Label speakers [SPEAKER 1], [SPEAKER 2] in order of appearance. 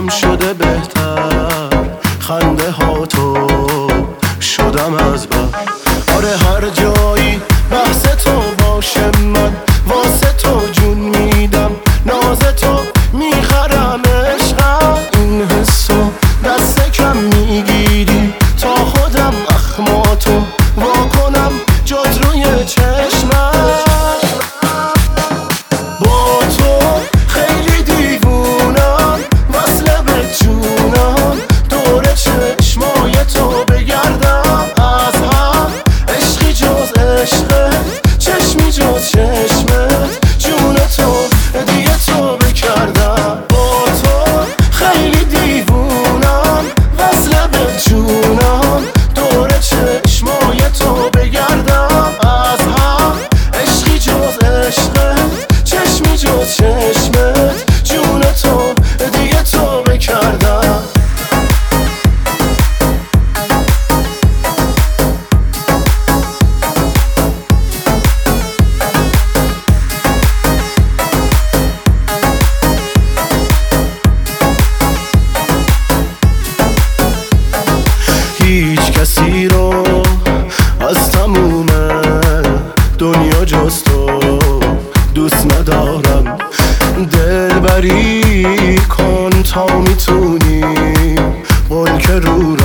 [SPEAKER 1] حالم شده بهتر، خنده ها تو شدم از بر. آره هر جایی بحث تو باشه من واسه تو جون میدم، ناز تو میخرم عشقم. این حسو دست کم میگیری تا خودم اخماتو واکنم جات روی چشمم. با تو خیلی دیوونم، وصله به جونم، دور چشمای تو بگردم از هم. عشقی جز عشقت، چشمی جز چشمت، جون تو دیگه تو بکردم. با تو خیلی دیوونم، وصله به جونم، دور چشمای تو بگردم از هم. عشقی جز عشقت، چشمی جز چشمت، جون تو دیگه تو بکردم. هیچ کسی رو از تموم دنیا جز تو دوست ندارم. دلبری کن تا میتونی، قول که رو